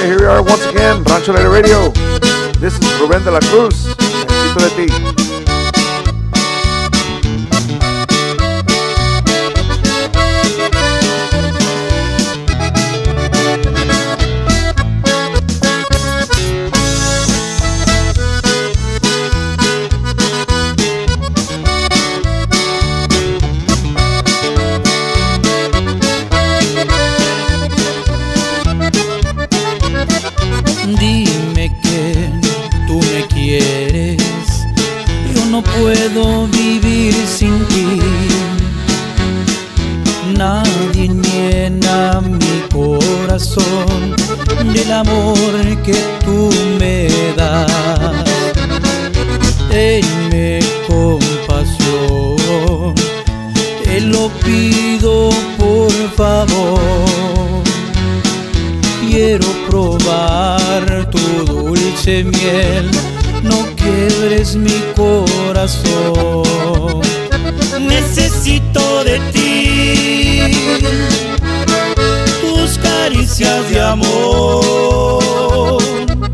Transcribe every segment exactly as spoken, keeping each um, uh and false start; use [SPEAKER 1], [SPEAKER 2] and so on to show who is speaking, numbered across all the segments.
[SPEAKER 1] here we are once again, Rancho Alegre Radio. This is Rubén de la Cruz, Necesito de ti.
[SPEAKER 2] Puedo vivir sin ti. Nadie llena mi corazón del amor que tú me das. Tenme compasión, te lo pido por favor. Quiero probar tu dulce miel, no quiebres mi corazón. Necesito de ti, tus caricias de amor.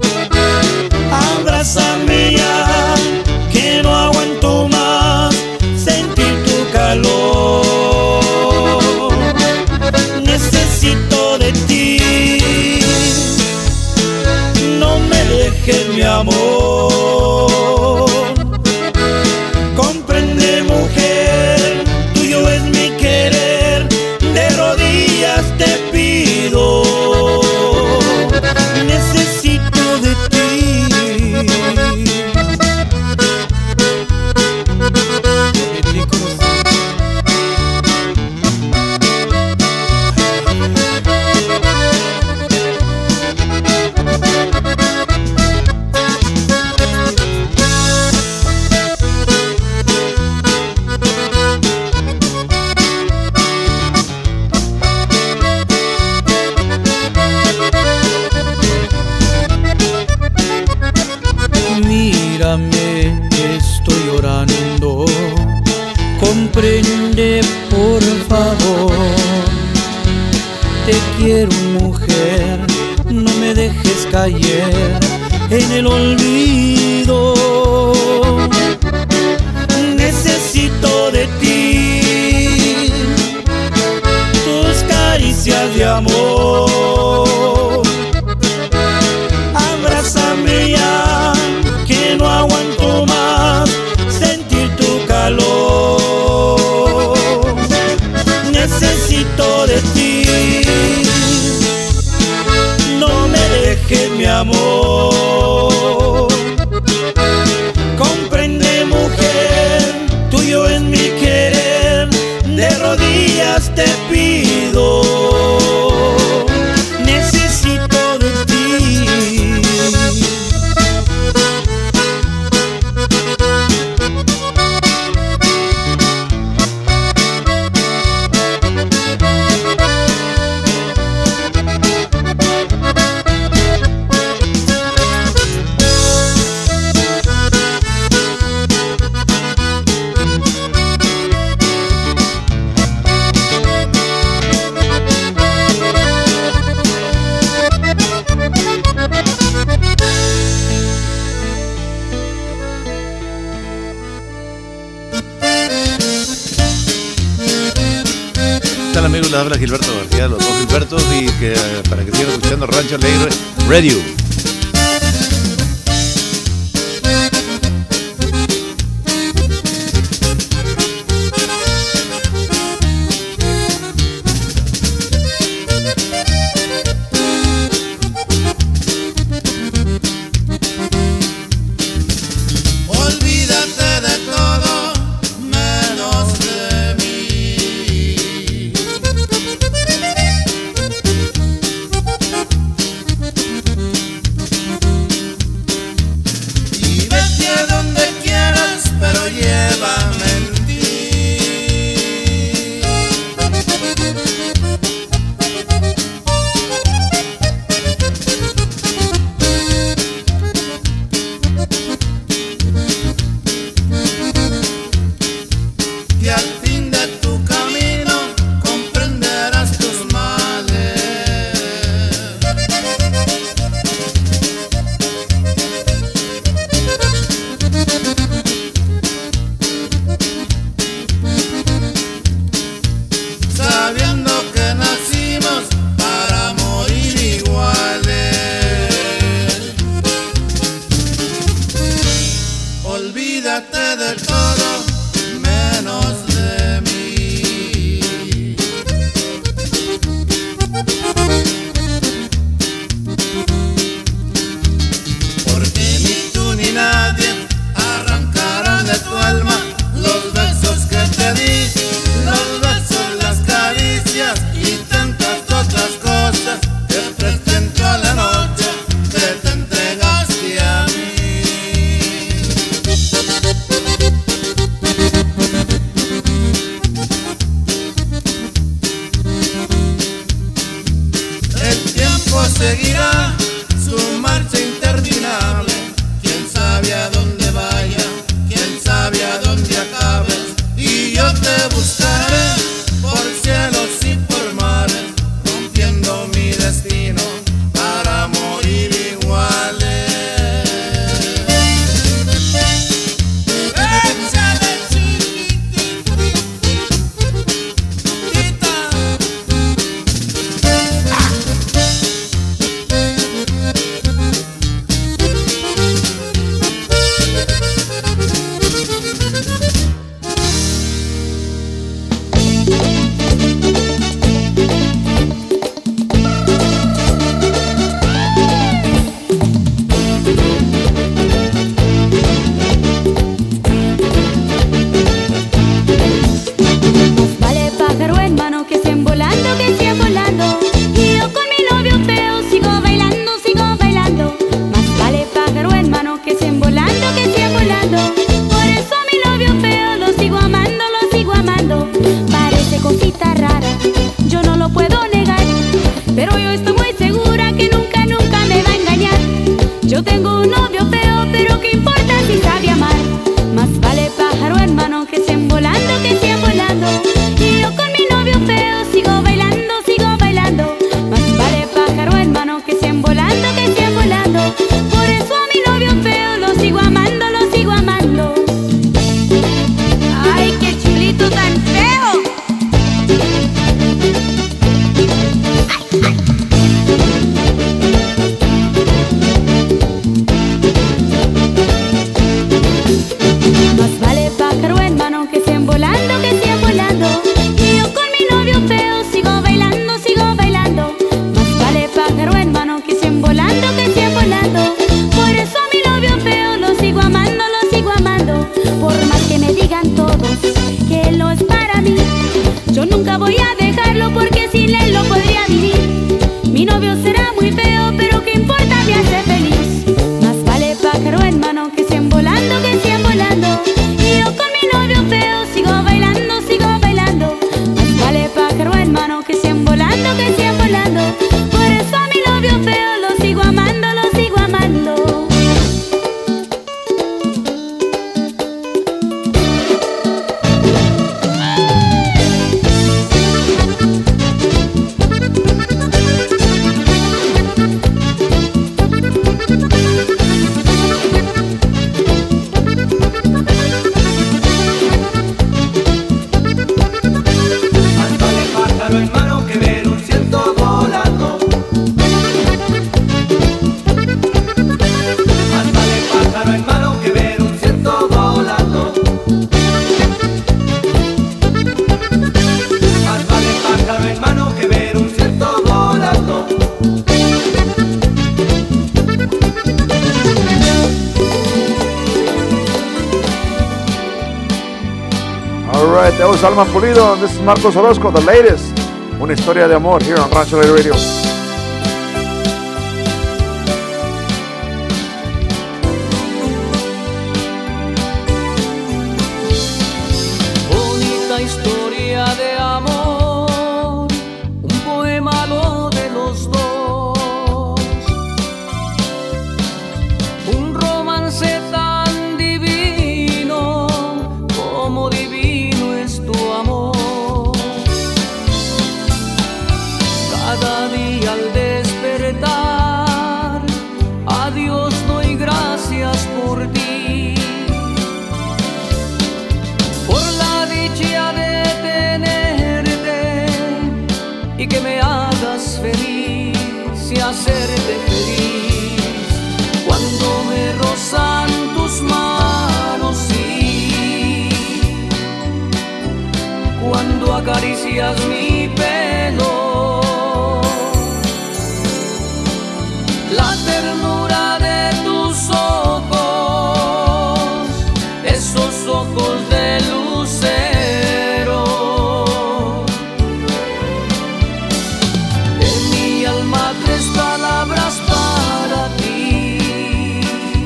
[SPEAKER 2] Abrázame ya, que no aguanto más sentir tu calor. Necesito de ti, no me dejes mi amor. Comprende, mujer, tuyo es mi querer, de rodillas te pido. Necesito de ti. Estoy llorando, comprende por favor. Te quiero, mujer, no me dejes caer en el olvido. Necesito de ti, tus caricias de amor. Abrázame ya, que no aguanto más sentir tu calor. Necesito de ti, no me dejes mi amor. Comprende, mujer, tuyo es mi querer, de rodillas te pido. Necesito de ti.
[SPEAKER 3] Amigos, les habla Gilberto García, los dos Gilbertos, y que para que sigan escuchando Rancho Alegre Radio.
[SPEAKER 4] seguirá su marcha interminable. Quién sabe a dónde vaya, quién sabe a dónde acabes. Y yo te buscaré por cielos y por mares, rompiendo mi destino para morir iguales.
[SPEAKER 1] That was Alma Pulido, and this is Marcos Orozco, the latest. Una historia de amor here on Rancho Alegre Radio.
[SPEAKER 5] Bonita historia de amor, un poema lo de los dos, un romance tan divino como divino es tu amor. Cada día al despertar, a Dios doy gracias por ti, por la dicha de tenerte y que me hagas feliz y hacerte feliz. Cuando me rozan tus manos, sí, cuando acaricias mi pelo, la ternura de tus ojos, esos ojos de lucero, en mi alma tres palabras para ti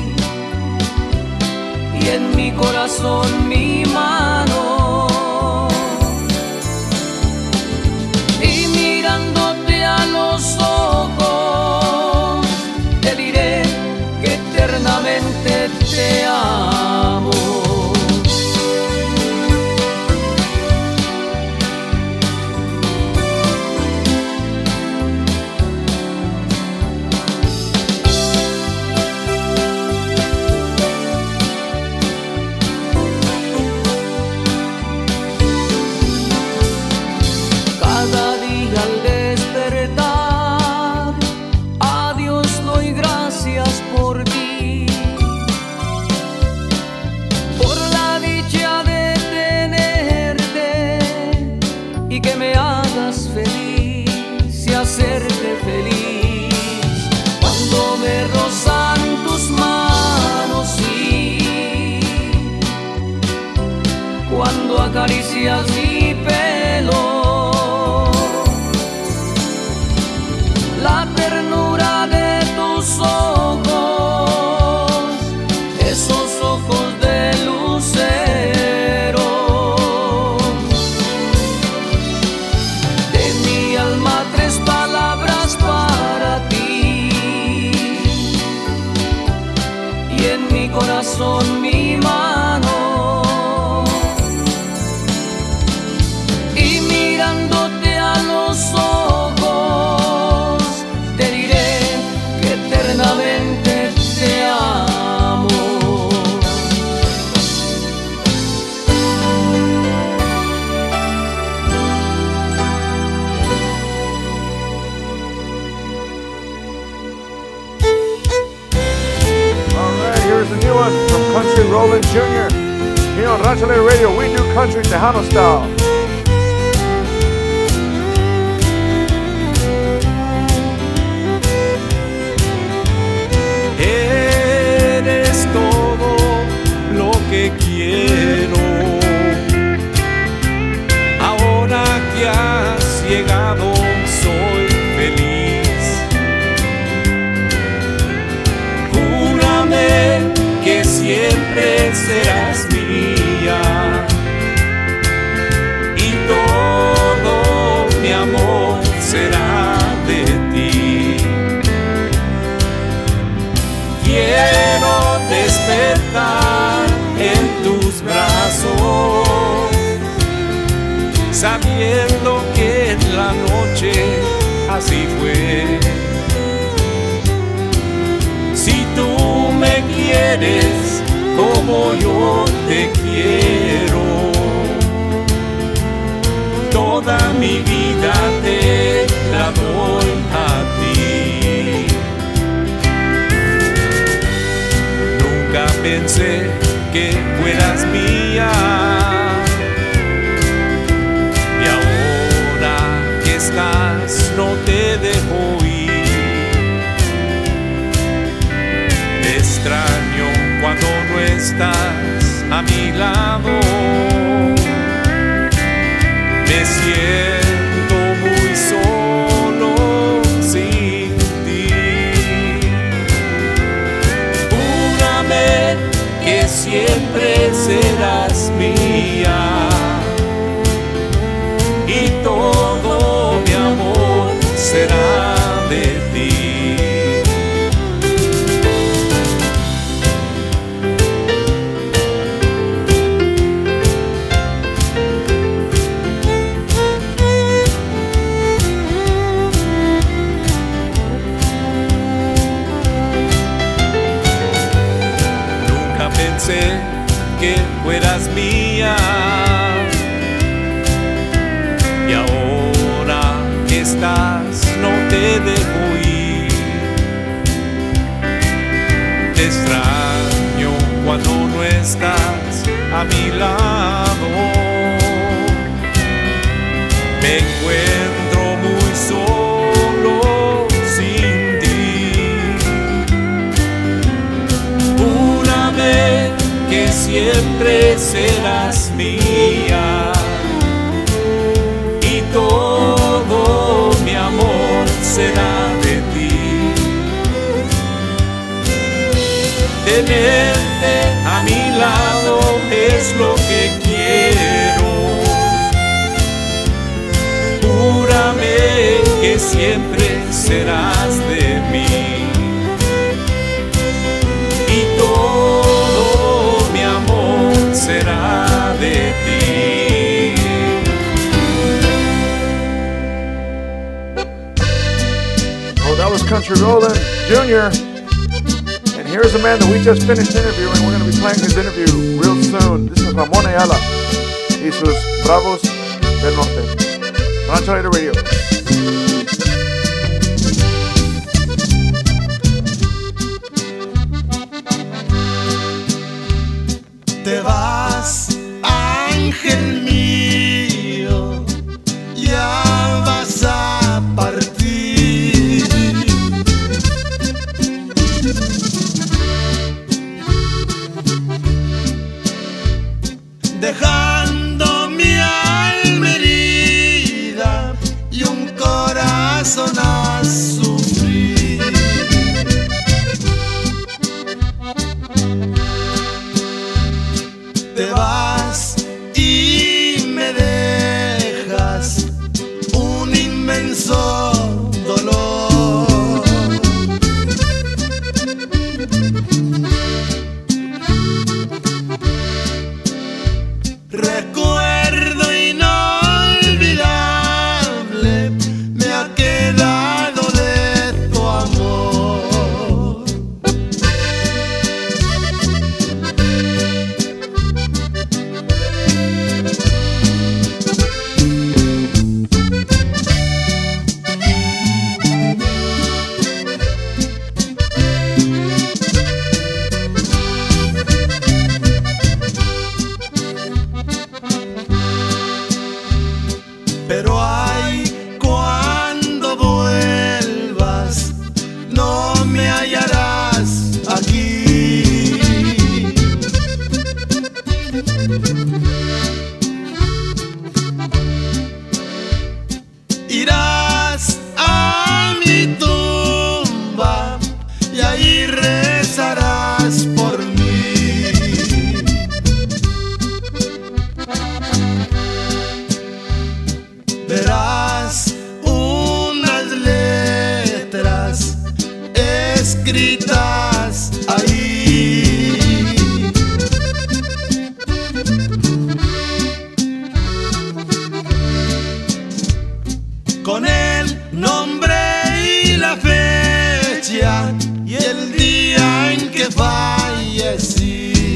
[SPEAKER 5] y en mi corazón mi mano. Cada día al despertar, a Dios doy gracias por ti, por la dicha de tenerte y que me hagas feliz y hacerte feliz. Cuando me rozan tus manos y cuando acaricias mi pelo, la ternura de tus ojos, esos ojos de lucero, de mi alma tres palabras para ti y en mi corazón mi mano. Mirándote a los ojos, te diré que eternamente te amo.
[SPEAKER 1] All right, here's a new one from Country Rollin' Junior Here on Rancho Alegre Radio, we do country Tejano style.
[SPEAKER 2] Eres todo lo que quiero. Ahora que has llegado soy feliz. Júrame que siempre serás mía y todo mi amor será de ti. Quiero despertar en tus brazos, sabiendo que en la noche así fue. Si tú me quieres como yo te quiero, toda mi vida te la doy a ti. Nunca pensé que fueras mía y ahora que estás no te dejo ir. Te extraño cuando no estás a mi lado. Me siento muy solo sin ti. Júrame que siempre serás mía y todo mi amor será de ti. Pensé que fueras mía y ahora que estás no te dejo ir. Te extraño cuando no estás a mi lado. Me encuentro muy solo sin ti. Júrame que siempre serás mía y todo mi amor será de ti. Tenerte a mi lado es lo que quiero. Júrame que siempre serás de mí y todo mi amor será de ti.
[SPEAKER 1] Oh, that was Country Rollin' Junior And here's a man that we just finished interviewing. We're going to be playing his interview real soon. This is Ramon Ayala y sus Bravos del Norte. Rancho Alegre Radio.
[SPEAKER 4] Te vas, ángel mío, ya vas a partir. Dejando mi alma herida y un corazón a sufrir. Te vas y me dejas un inmenso dolor. Recuerdo inolvidable me ha quedado de tu amor. Pero ay, cuando vuelvas, no me hallarás aquí. Irás a mi tumba y ahí rezarás por mí. Verás unas letras escritas ahí. Con el nombre y la fecha y el día en que fallecí.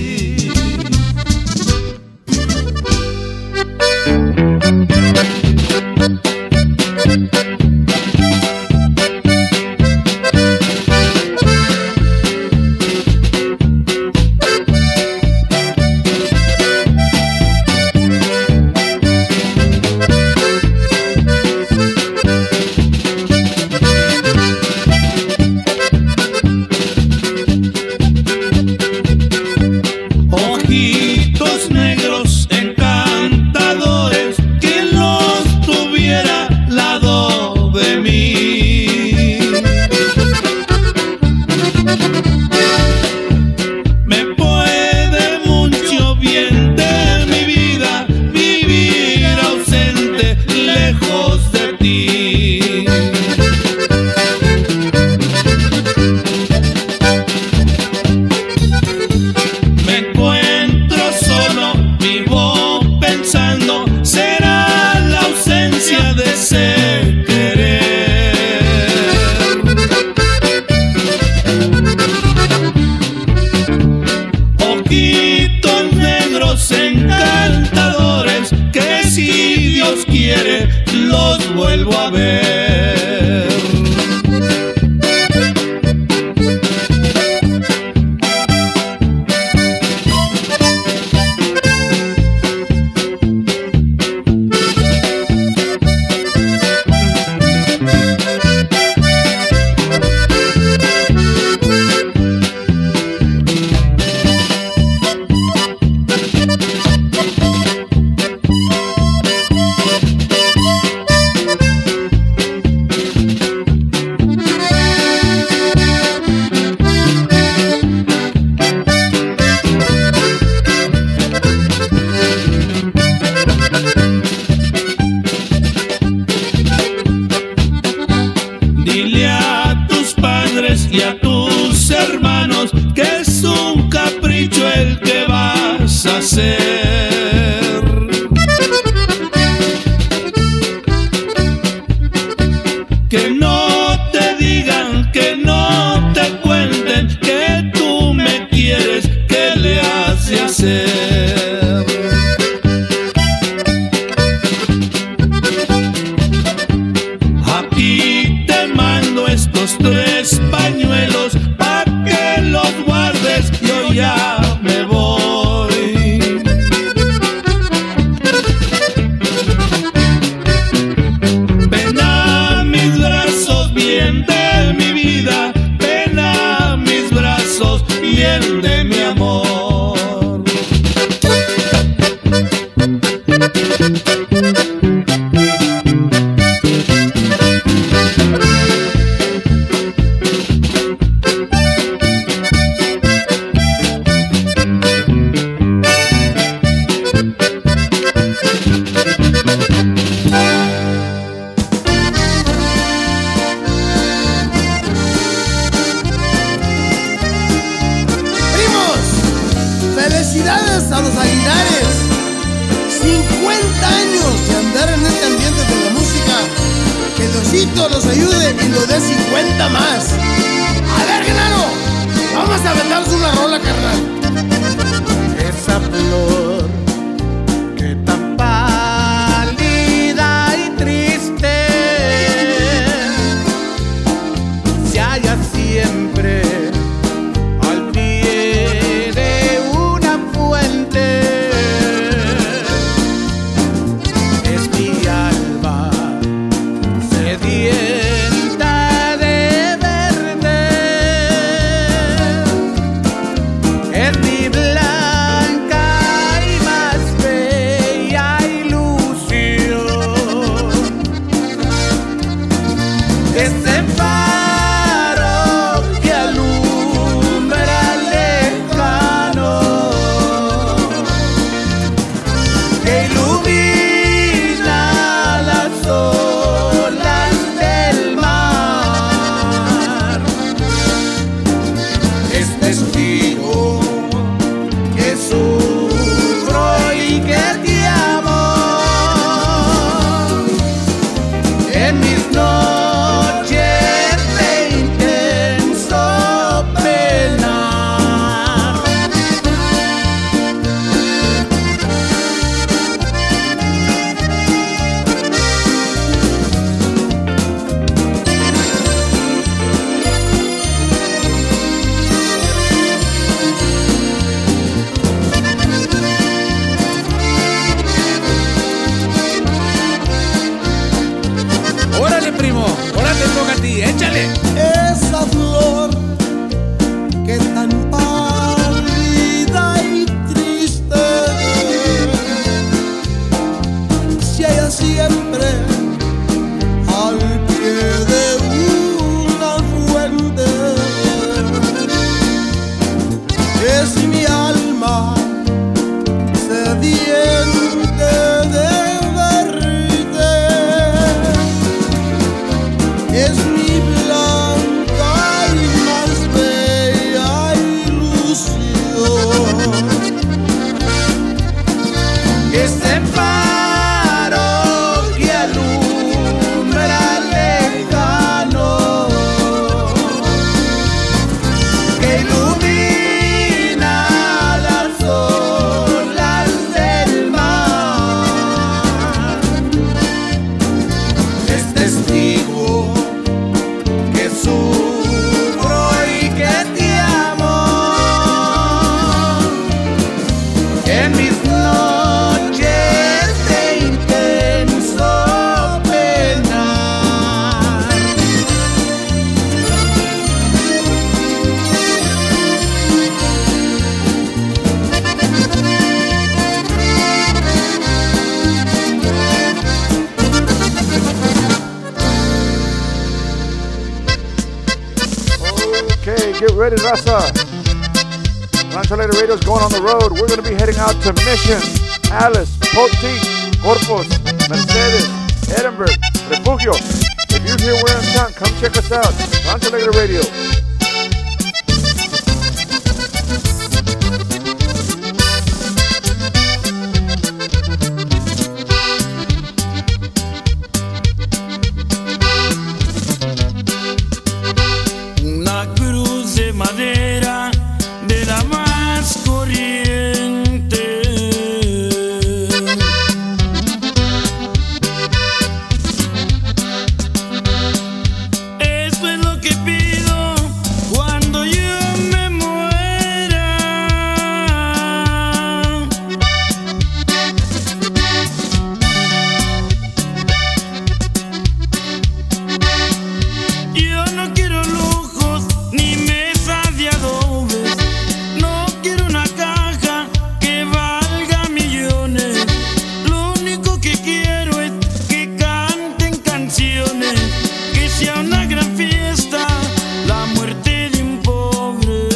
[SPEAKER 4] Ojitos negros encantadores, ¿quién los tuviera al lado de mí? Me puede mucho bien de mi vida vivir ausente, lejos de ti. Me encuentro solo, vivo pensando, será la ausencia de ese querer. Ojitos negros encantadores, que si Dios quiere los vuelvo a ver. Dile a tus padres y a tus hermanos que es un capricho el que vas a hacer. Que no te digan, que no te cuenten que tú me quieres, que le has de hacer. Diosito nos ayude y nos dé cincuenta más. A ver, Genaro, vamos a aventarnos una rola, carnal. Esa flor que tan pálida y triste se halla siempre al pie de una fuente. Es mi alma sedienta de verde, es mi blanca y más bella ilusión. Ese faro que alumbra lejano, que ilumina las olas del mar, es testigo que sufro y que te amo en mis noches de intenso penar. Órale, primo, ahora te toca a ti, échale.
[SPEAKER 6] Esa flor que tan pálida y triste se halla siempre al pie de una fuente. Es mi alma sediente de verde, es mi blanca y más bella ilusión.
[SPEAKER 4] Ese faro que alumbra lejano, que ilumina las olas del mar, es testigo que sufro y que te amo en mis noches de intenso penar.
[SPEAKER 1] Okay, get ready, Raza. Rancho Alegre Radio's going on the road. We're going to be heading out to Mission, Alice, Poteet, Corpus, Mercedes, Edinburgh, Refugio. If you're here, we're in town. Come check us out. Rancho Alegre Radio.
[SPEAKER 2] Una cruz de madera de la más corriente. Eso es lo que pido cuando yo me muera. Yo no quiero lujos ni mesas de adobes, no quiero una caja que valga millones. Lo único que quiero es que canten canciones, que sea una gran fiesta la muerte de un pobre.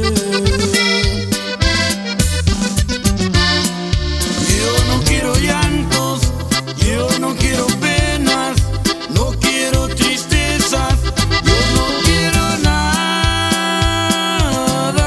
[SPEAKER 2] Yo no quiero llantos, yo no quiero penas, no quiero tristezas, yo no quiero nada.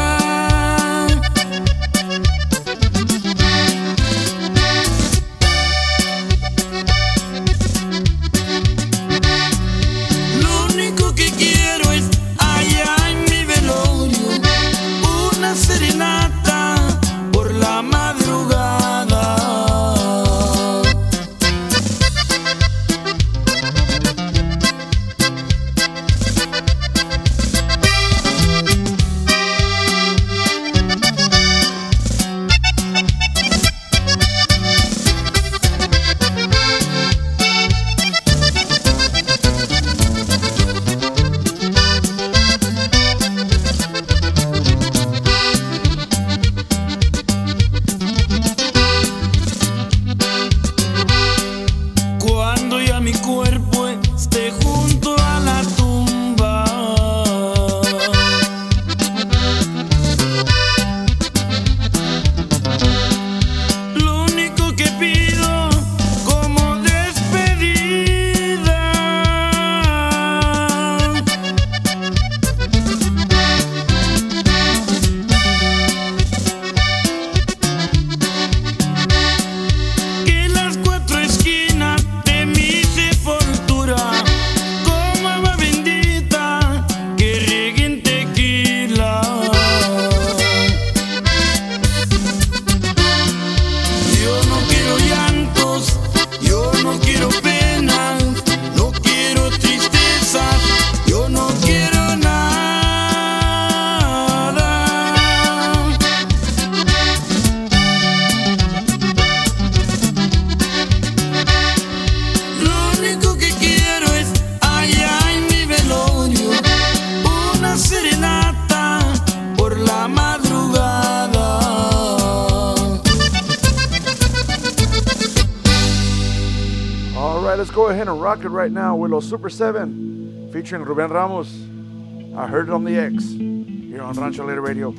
[SPEAKER 1] go ahead and rock it right now with Los Super seven featuring Ruben Ramos. I heard it on the X here on Rancho Alegre Radio.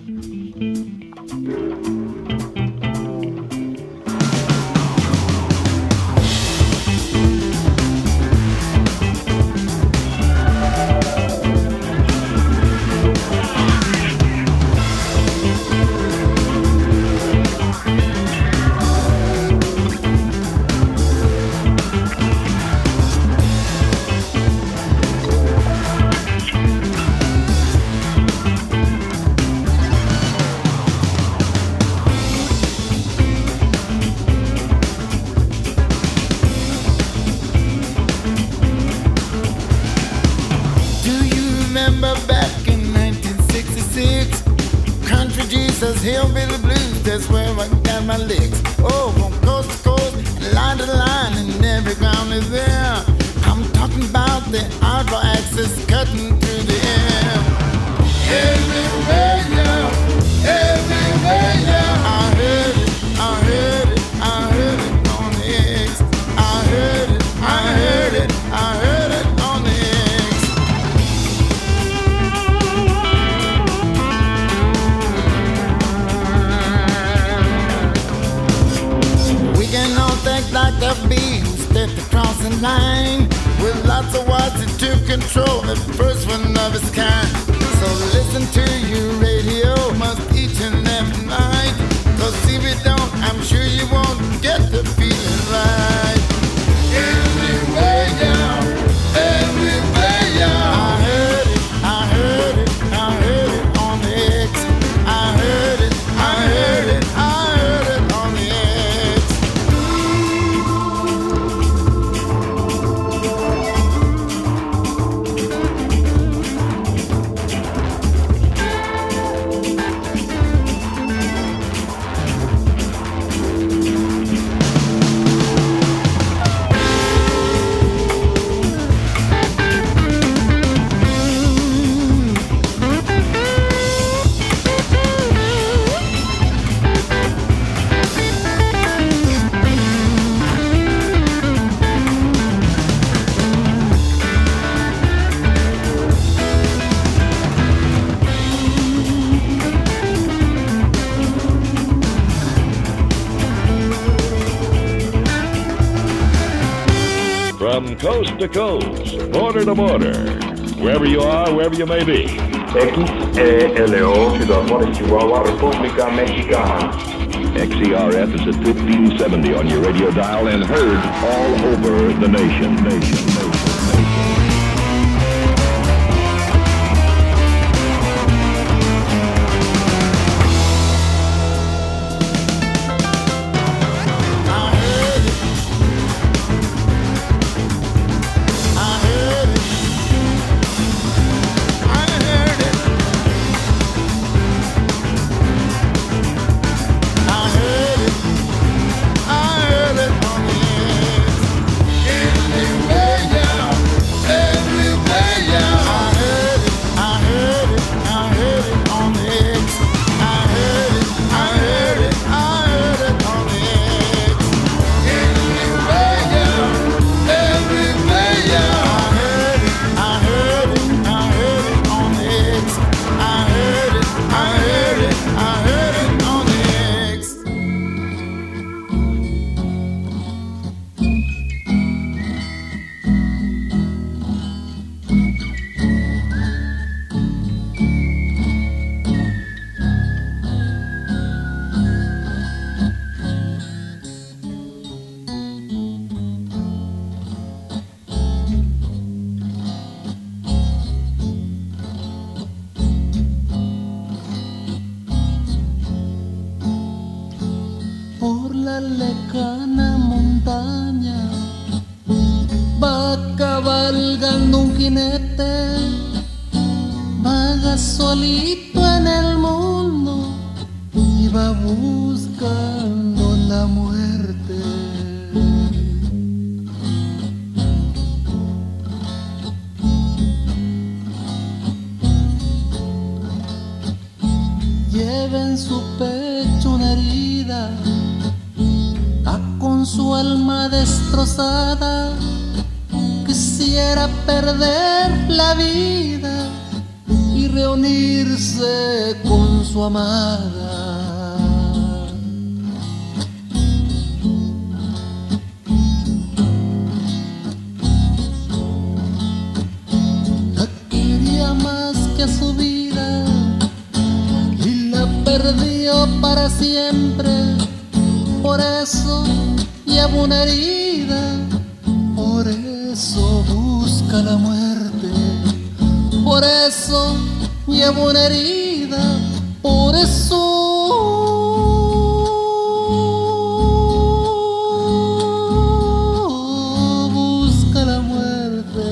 [SPEAKER 7] Hillbilly blues, that's where I got my licks. Oh, from coast to coast, line to line, and every ground is there. I'm talking about the outlaw axis cutting through the air. Everywhere, yeah, everywhere, yeah. I heard it, I heard it, I heard it on the X. I heard it, I heard it, I heard it on the X. Like a bee who stepped across the line with lots of watts that took control, the first one of its kind. So listen to your radio must each and every night, cause if you don't, I'm sure you won't get the feeling right. Everywhere down, everywhere down. I heard it, I heard it, I heard it on the X. I heard it, I heard it, I heard it on the X.
[SPEAKER 8] From coast to coast, border to border, wherever you are, wherever you may be.
[SPEAKER 9] X E L O, Ciudad Juárez, Chihuahua, República Mexicana.
[SPEAKER 8] X E R F is at fifteen seventy on your radio dial and heard all over the nation. Nation, nation, nation.
[SPEAKER 5] lejana montaña va cabalgando un jinete, vaga solito en el mundo y va buscando la muerte. Lleva en su pecho una herida, va con su alma destrozada
[SPEAKER 10] quisiera perder la vida y reunirse con su amada. La quería más que a su vida y la perdió para siempre. Por eso lleva una herida, por eso busca la muerte. Por eso lleva una herida, por eso busca la muerte.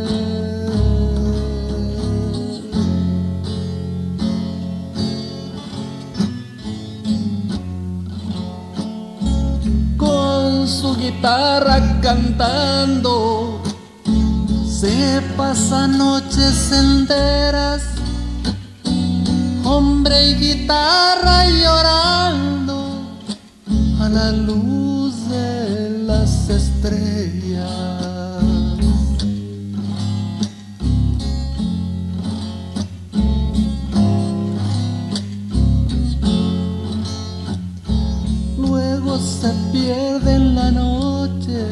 [SPEAKER 10] Con su guitarra cantando se pasa noches enteras, hombre y guitarra llorando a la luz de las estrellas. Luego se pierde en la noche,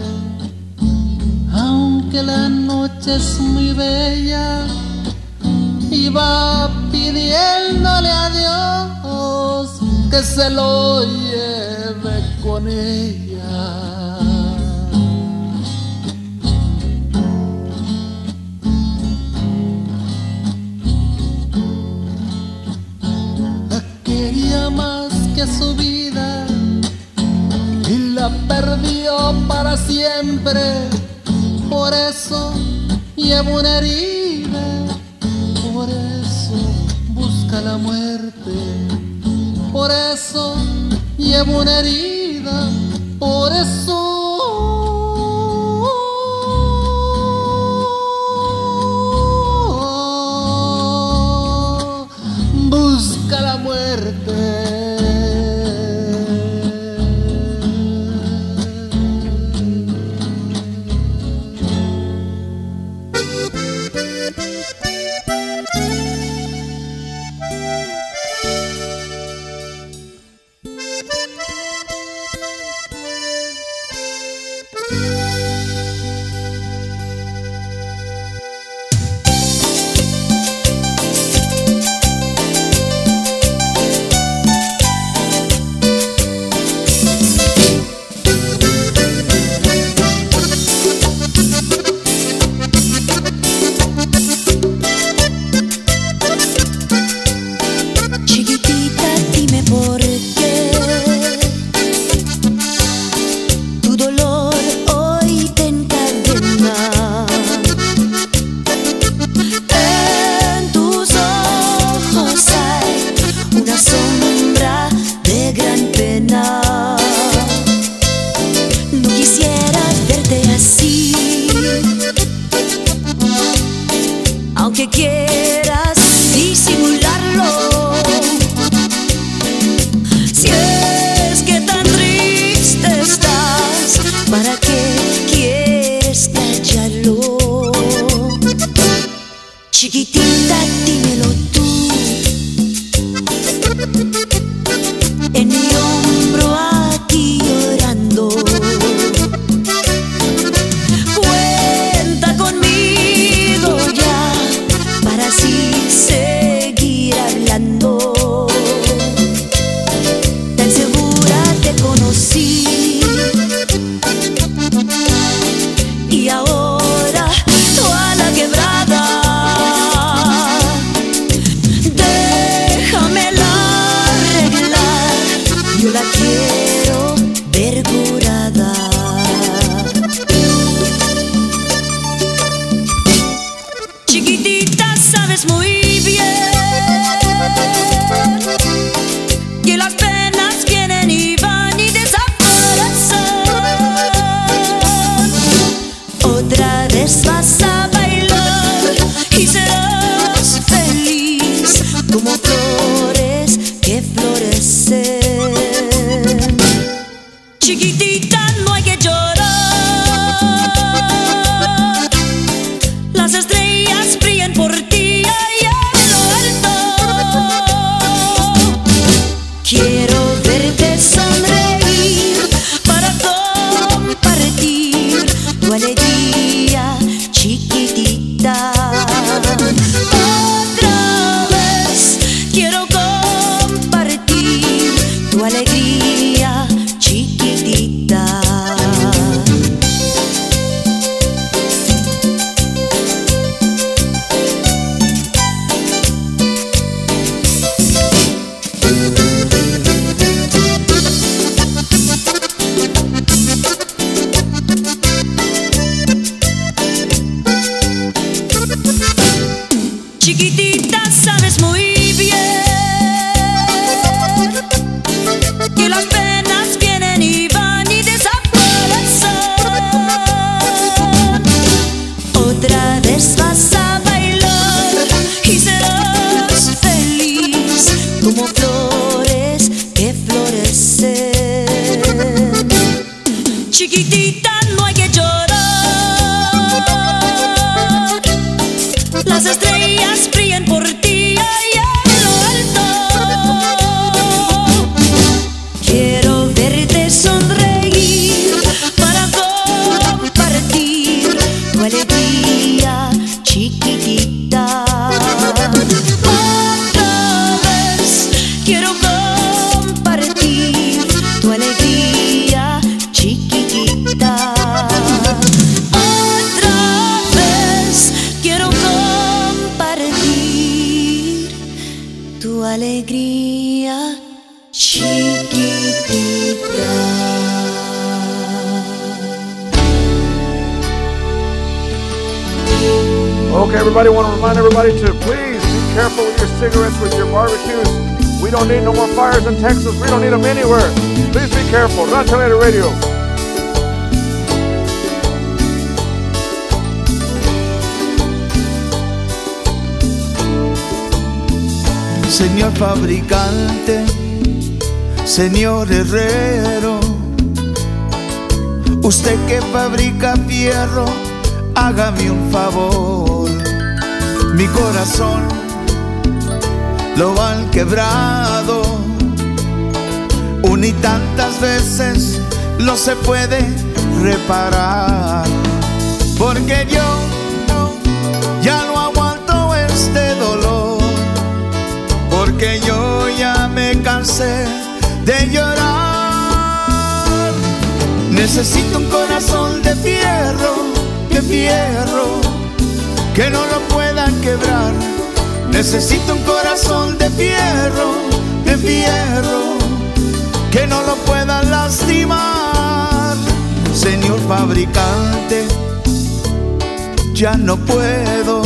[SPEAKER 10] aunque la noche es muy bella, y va pidiéndole a Dios que se lo lleve con ella. La quería más que a su vida y la perdió para siempre. Por eso lleva una herida, por eso busca la muerte. Por eso lleva una herida, por eso busca la muerte.
[SPEAKER 11] Chiquitita, no hay que llorar. las estrellas brillan por ti allá en lo alto. Quiero verte sonreír para compartir tu alegría chiquitita. Otra vez quiero compartir tu alegría chiquitita. Otra vez quiero compartir tu alegría chiquitita.
[SPEAKER 1] Okay, everybody, want to remind everybody to please be careful with your cigarettes, with your barbecues. We don't need no more fires in Texas. We don't need them anywhere. Please be careful. Rancho Alegre Radio.
[SPEAKER 6] Señor fabricante, señor herrero, usted que fabrica fierro, hágame un favor. Mi corazón lo han quebrado, una y tantas veces no se puede reparar, porque yo ya no aguanto este dolor, porque yo ya me cansé de llorar. Necesito un corazón de fierro, de fierro, que no lo puedan quebrar. Necesito un corazón de fierro, de fierro, que no lo puedan lastimar. Señor fabricante, ya no puedo,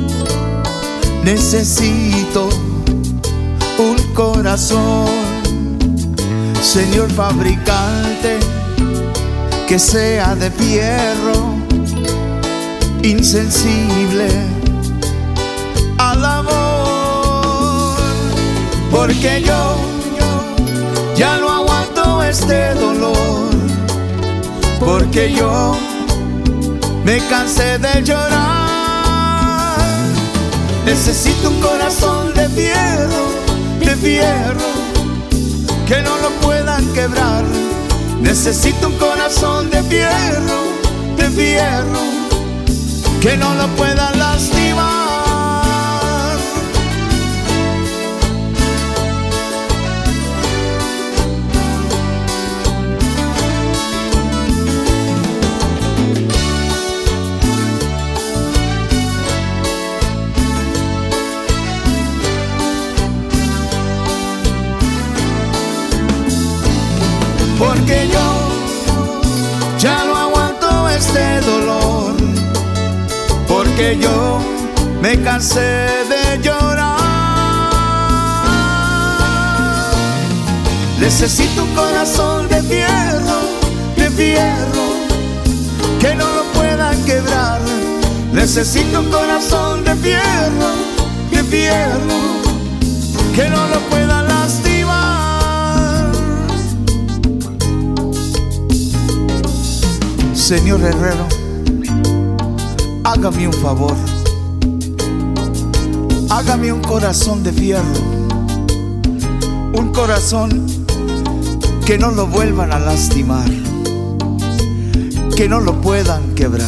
[SPEAKER 6] necesito un corazón. Señor fabricante, que sea de fierro, insensible al amor, porque yo, yo ya no aguanto este dolor, porque yo me cansé de llorar. Necesito un corazón de fierro, de fierro, que no lo puedan quebrar. Necesito un corazón de fierro, de fierro, que no lo puedan lastimar. Porque yo ya no aguanto este dolor, porque yo me cansé de llorar. Necesito un corazón de fierro, de fierro, que no lo puedan quebrar. Necesito un corazón de fierro, de fierro, que no lo puedan lastimar. Señor herrero, hágame un favor, hágame un corazón de fierro, un corazón que no lo vuelvan a lastimar, que no lo puedan quebrar.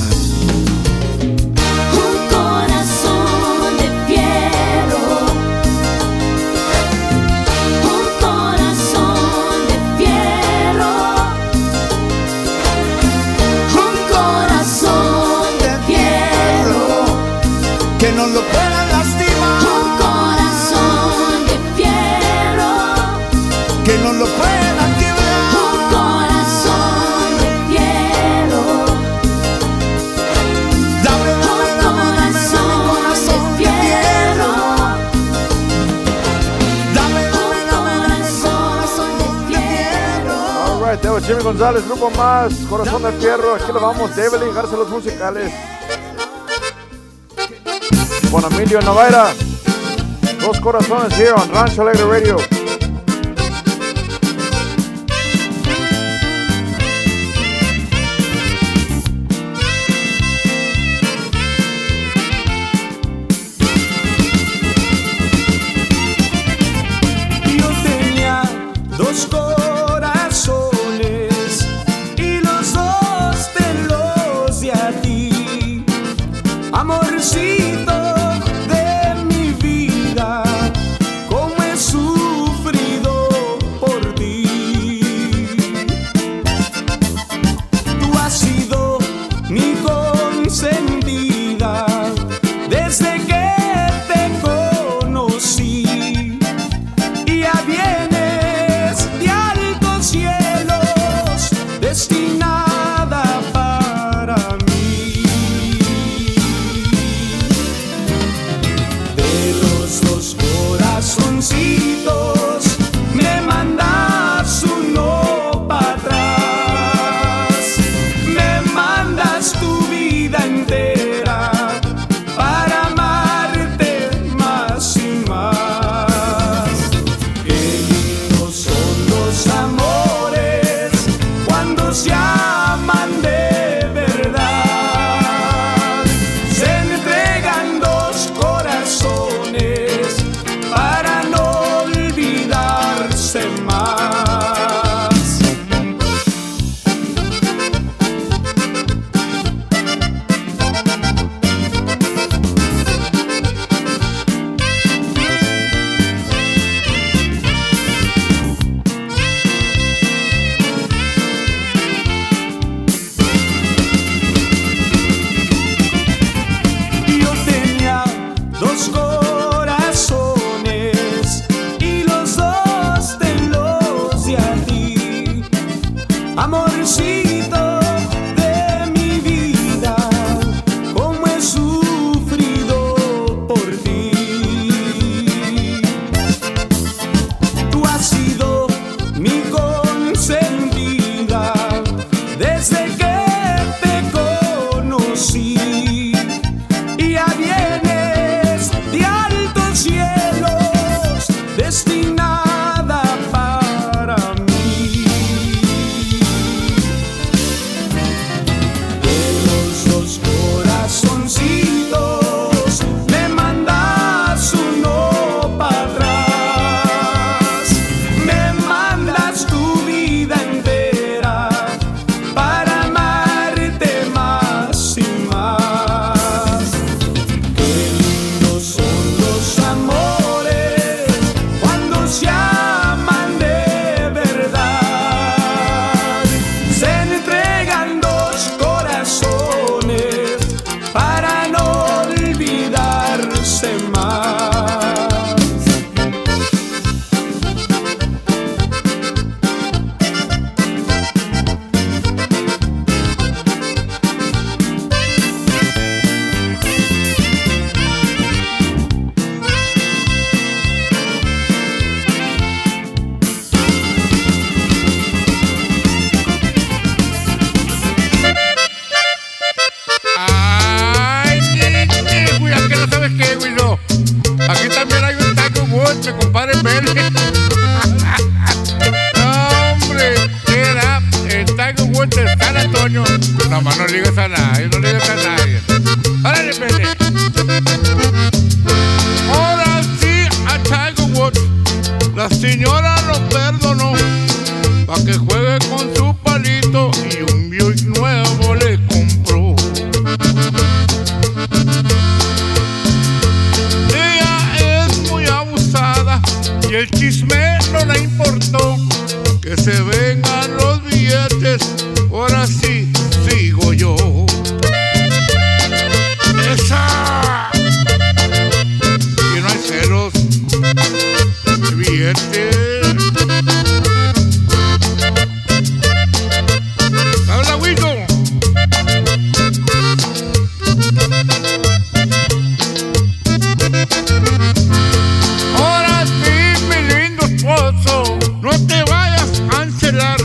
[SPEAKER 6] Que no lo puedan lastimar.
[SPEAKER 11] Un corazón de fierro,
[SPEAKER 6] que no lo puedan quebrar.
[SPEAKER 11] Un corazón de fierro,
[SPEAKER 6] dame, dame,
[SPEAKER 11] un
[SPEAKER 6] dame,
[SPEAKER 11] corazón,
[SPEAKER 6] dame, corazón
[SPEAKER 11] de fierro,
[SPEAKER 6] dame, dame, dame, dame, corazón de fierro.
[SPEAKER 1] All right, that was Jimmy González, Grupo Más, Corazón de Fierro. Aquí lo vamos, Devely, Garcelos Musicales. Con Emilio Novaira, Dos Corazones here on Rancho Alegre Radio.
[SPEAKER 6] amorcito de mi vida, cómo he sufrido por ti. Tú has sido mi consentida desde que te conocí, y ya vienes de altos cielos destinada para mí. De los dos corazoncitos me mandas uno para atrás, me mandas tu vida entera para amarte más y más. Qué lindos son los amores cuando se aman de verdad. Se entregan dos corazones para no olvidarse más. Yo tenía dos corazones y los dos te los di a ti, amorcito de mi vida, cómo he sufrido por ti. Tú has sido mi consentida desde que te conocí, y ya vienes de altos cielos destinada para mí. De los dos corazoncitos me mandas uno para atrás, me mandas tu vida entera para amarte más y más. Qué lindos son los amores cuando se aman de verdad. Se entregan dos corazones para no olvidarse más.
[SPEAKER 12] Ay, sí, sí, güey, ¿a qué no sabes qué, güey? No. Aquí también hay un Tiger Woods, mi compadre Mele. No, hombre, era el Tiger Woods de San Antonio. No, más no le digas a nadie, no le digas a nadie. ¡Órale, Mele! Ahora sí, a Tiger Woods la señora lo perdonó pa' que juegue con su palito y un Buick nuevo le compró. Ella es muy abusada y el chisme no le importó. Que se vengan los billetes, ahora sí sigo yo. ¡Esa! Y no hay ceros de billetes. ¡Habla, Huito! Ahora sí, mi lindo esposo, no te vayas a encelar.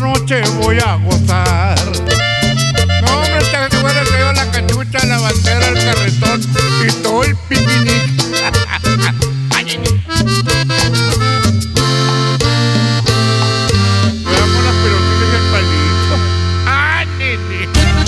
[SPEAKER 12] noche voy a gozar. No, hombre, te acuerdas que lleva la cachucha, la bandera, el carretón y todo el picnic. Veamos las pelotitas del palito. ¡Ah, nene!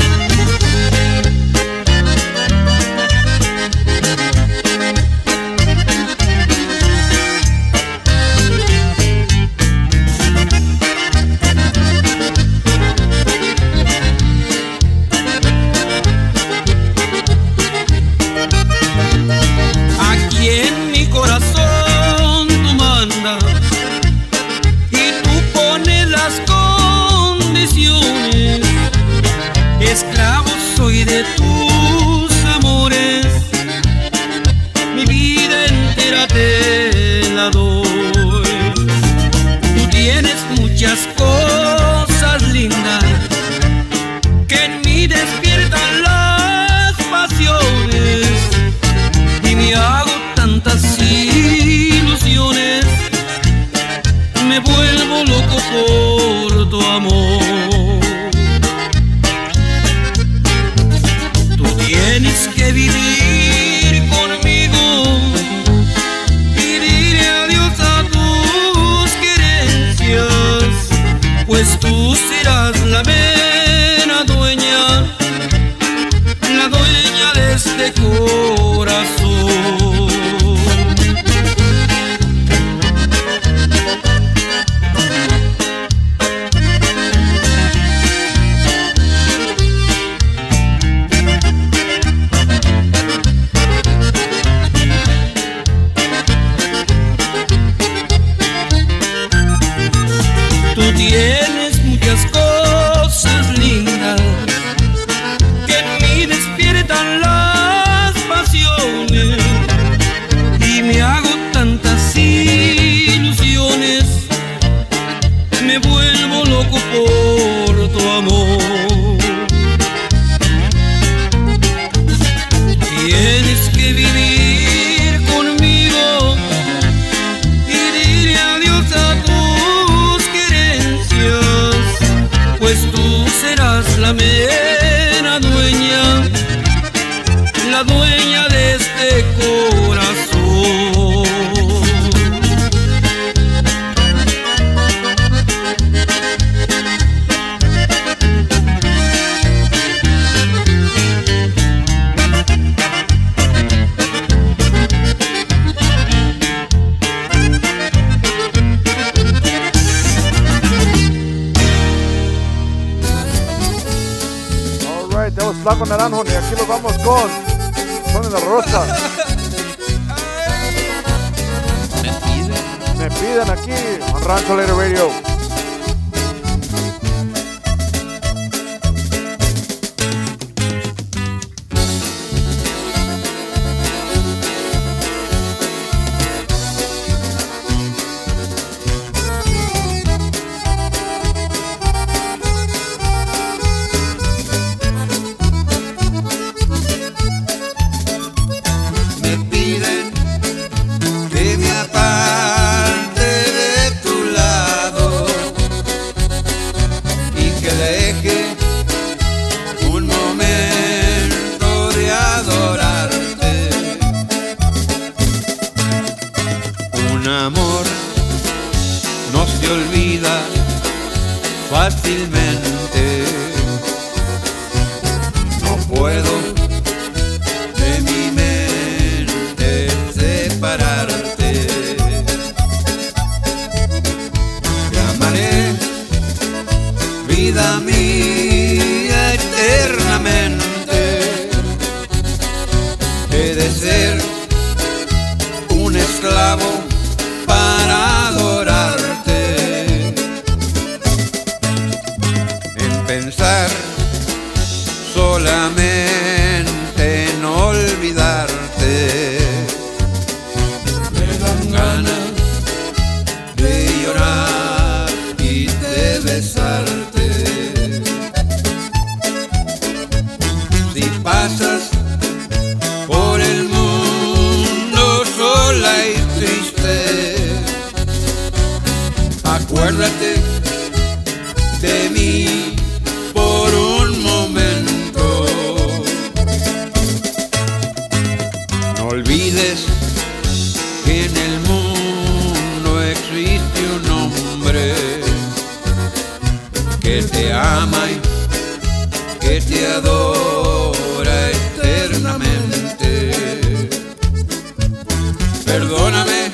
[SPEAKER 2] Esclavo soy de tus amores, mi vida entera te la doy. Tú tienes muchas cosas lindas que en mí despiertan las pasiones y me hago tantas ilusiones, me vuelvo loco por tu amor. Tienes que vivir conmigo y dirle adiós a tus querencias, pues tú serás la mera dueña, la dueña de este corazón. Tienes muchas cosas lindas que en mí despiertan las pasiones y me hago tantas ilusiones, me vuelvo loco por tu amor. Tienes que vivir conmigo y dirle adiós a tu, pues tú serás la mera dueña, la dueña de este corazón.
[SPEAKER 1] Flaco Naranjo, y aquí lo vamos con Son de la Rosa.
[SPEAKER 3] Me piden.
[SPEAKER 1] Me piden aquí en Rancho Later Radio.
[SPEAKER 13] Fácilmente no puedo de mi mente separarte. Te amaré, vida mía, eternamente. He de ser un esclavo para adorarte. Pensar solamente en olvidarte, me dan ganas de llorar y de besarte. Si pasas por el mundo sola y triste, acuérdate de mí por un momento. No olvides que en el mundo existe un hombre que te ama y que te adora eternamente. Perdóname,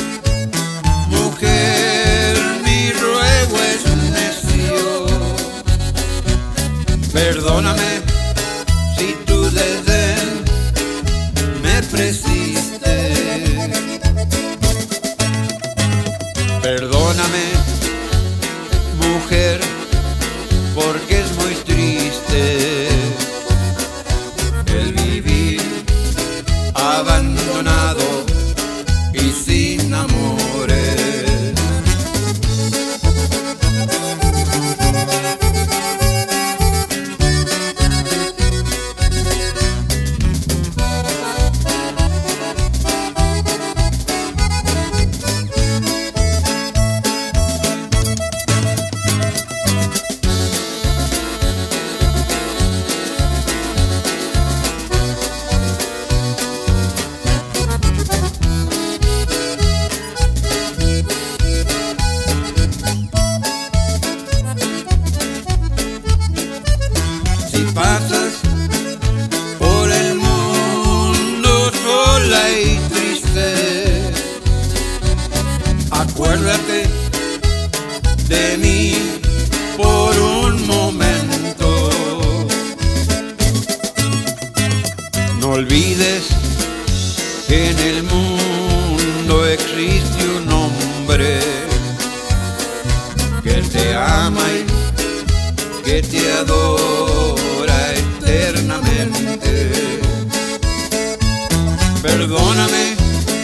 [SPEAKER 13] mujer, mi ruego es necio. Perdóname si tu desdén me persiste. Perdóname, mujer, porque es muy triste el vivir abandonado y sin amores. Pasas por el mundo sola y triste, acuérdate de mí por un momento. No olvides que en el mundo existe un hombre que te ama y que te adora eternamente. Perdóname,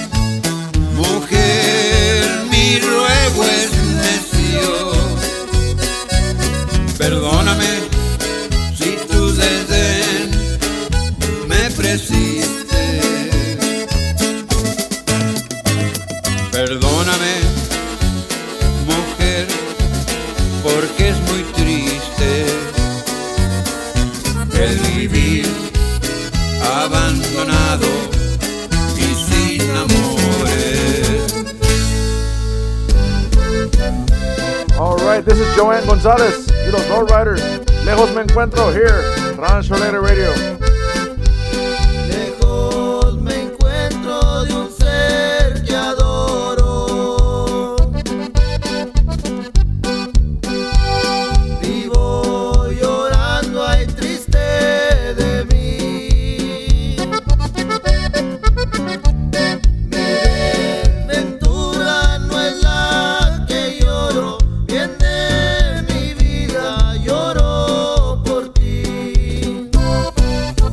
[SPEAKER 13] mujer, mi ruego es necio. Perdóname si tu desdén me persiste. Perdóname, mujer, porque es muy triste el vivir abandonado y sin amores.
[SPEAKER 1] All right, this is Joanne Gonzalez y los Lowriders. Lejos me encuentro here, Rancho Alegre Radio.
[SPEAKER 6] Lejos me encuentro de un ser que adoro. Vivo llorando, ay triste de mí. Mi desventura no es la que lloro, bien de mi vida lloro por ti.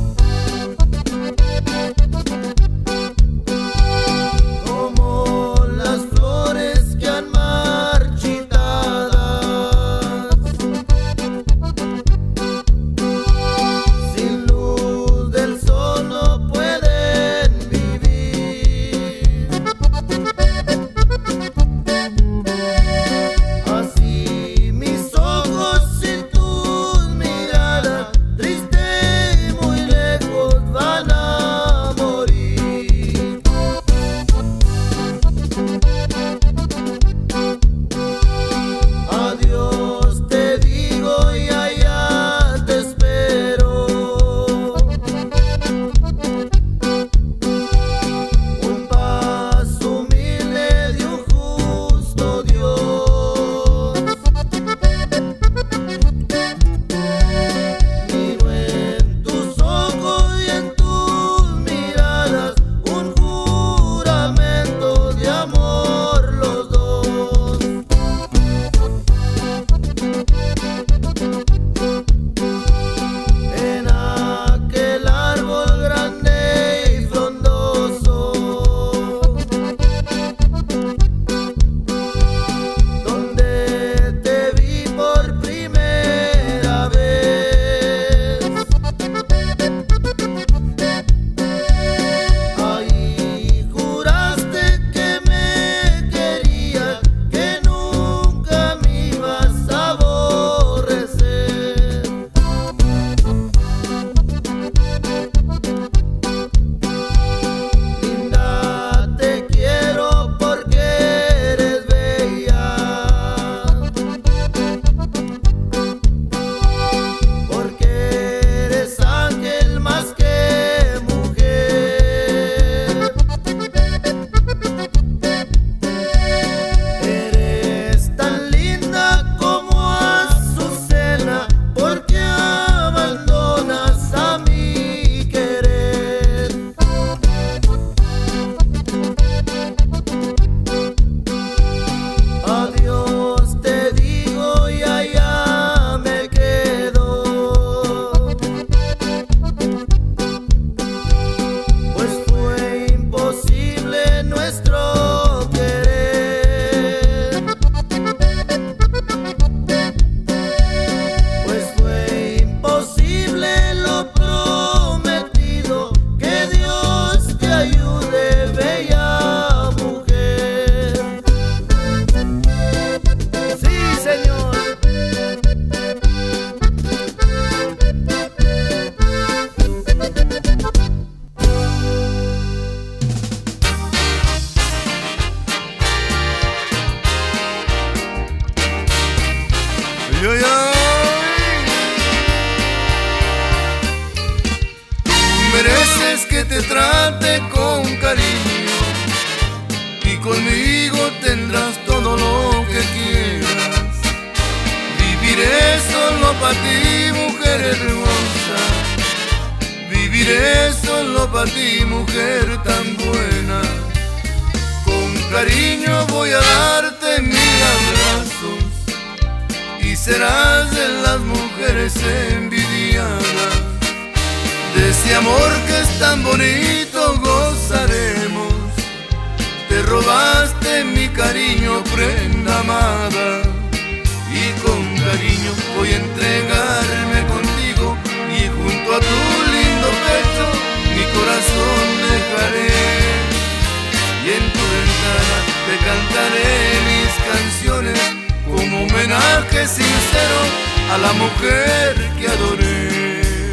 [SPEAKER 4] solo para ti, mujer hermosa. Viviré solo para ti, mujer tan buena. Con cariño voy a darte mil abrazos y serás de las mujeres envidiadas. De ese amor que es tan bonito gozaremos. Te robaste mi cariño, prenda amada, y con cariño voy a entregarme contigo, y junto a tu lindo pecho mi corazón dejaré, y en tu ventana te cantaré mis canciones como homenaje sincero a la mujer que adoré.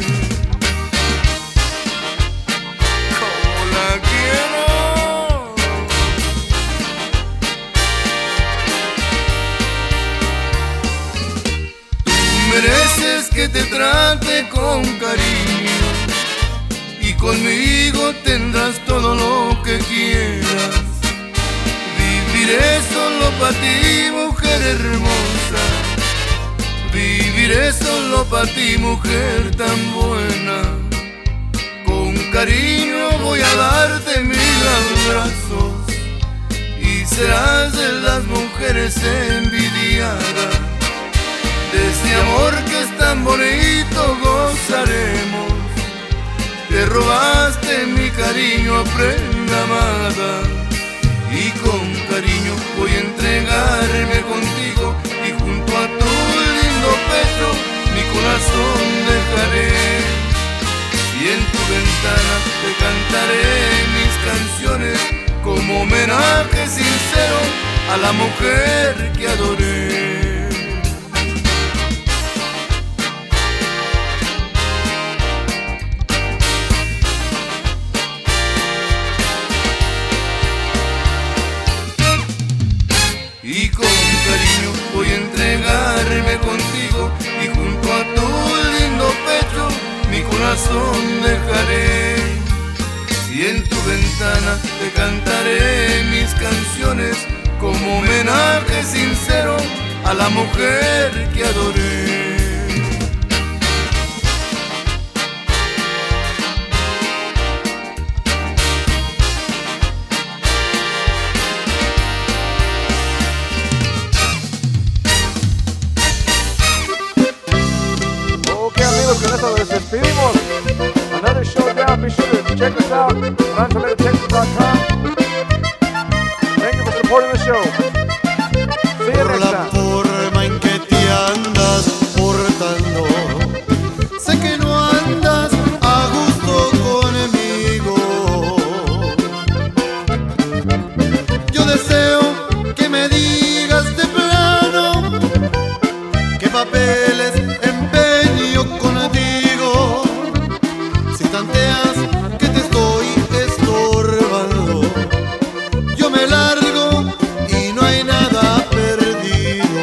[SPEAKER 4] Como la quiero. Mereces que te trate con cariño, y conmigo tendrás todo lo que quieras. Viviré solo para ti, mujer hermosa. Viviré solo para ti, mujer tan buena. Con cariño voy a darte mil abrazos y serás de las mujeres envidiadas. De ese amor que es tan bonito gozaremos. Te robaste mi cariño, prenda amada, y con cariño voy a entregarme contigo, y junto a tu lindo pecho mi corazón dejaré, y en tu ventana te cantaré mis canciones como homenaje sincero a la mujer que adoré. Y con cariño voy a entregarme contigo, y junto a tu lindo pecho mi corazón dejaré, y en tu ventana te cantaré mis canciones como homenaje sincero a la mujer que adoré.
[SPEAKER 1] Con eso nos despedimos. Another show down. Be sure to check us out on rancho laredo texas dot com. Thank you for supporting the show. See you
[SPEAKER 6] Por
[SPEAKER 1] next
[SPEAKER 6] la
[SPEAKER 1] time.
[SPEAKER 6] forma en que te andas portando, sé que no andas a gusto conmigo. Yo deseo que me digas de plano qué papeles empeño contigo. Si tanteas que te estoy estorbando, yo me largo y no hay nada perdido.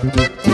[SPEAKER 14] Thank you.